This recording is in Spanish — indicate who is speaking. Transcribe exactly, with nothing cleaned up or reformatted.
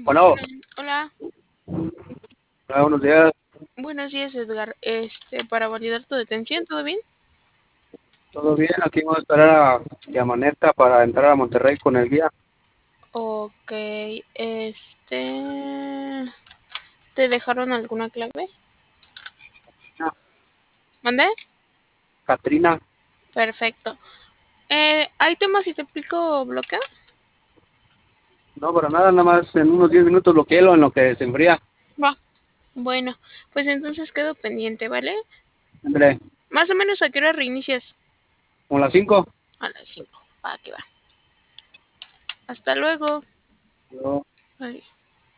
Speaker 1: Bueno,
Speaker 2: Hola,
Speaker 1: hola, buenos días,
Speaker 2: buenos días Edgar. Este, para validar tu detención, ¿todo bien?
Speaker 1: ¿todo bien? Aquí vamos a esperar a que amanezca para entrar a Monterrey con el guía.
Speaker 2: Ok, este, ¿te dejaron alguna clave?
Speaker 1: Ah,
Speaker 2: ¿Mandé?
Speaker 1: Catrina,
Speaker 2: Perfecto. Eh, ¿hay temas si te explico bloqueo?
Speaker 1: no, para nada, nada más en unos diez minutos lo quiero en lo que se enfría.
Speaker 2: Va. Bueno, pues entonces quedo pendiente, ¿vale?
Speaker 1: André,
Speaker 2: Más o menos a qué hora reinicias.
Speaker 1: como las cinco.
Speaker 2: A las cinco. Va, que va. Hasta luego. Bye.